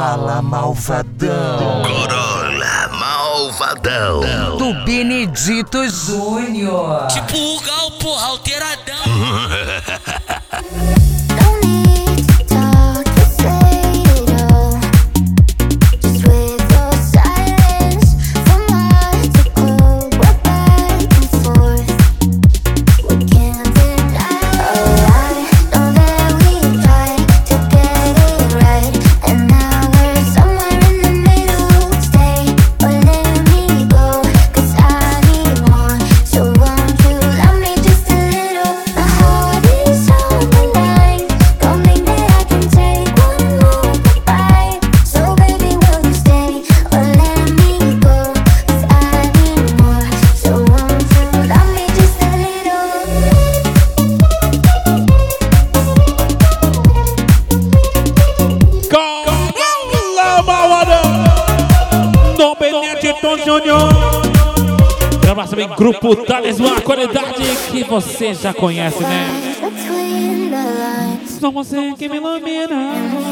Fala Malvadão. Corolla Malvadão. Do Benedito Júnior. Tipo o Gal, porra, alteradão. Gravação em grupo Talismã, a qualidade que você já conhece, né? Só você que me ilumina,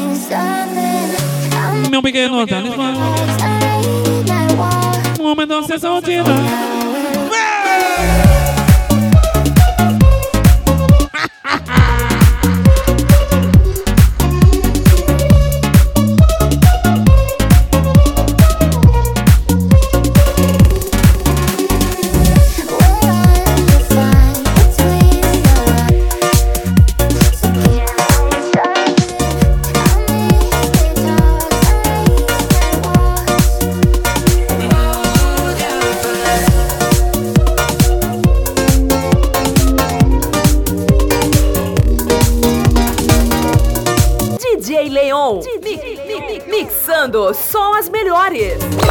meu pequeno Talismã. Um momento da sessão de DJ Leon, mixando só as melhores.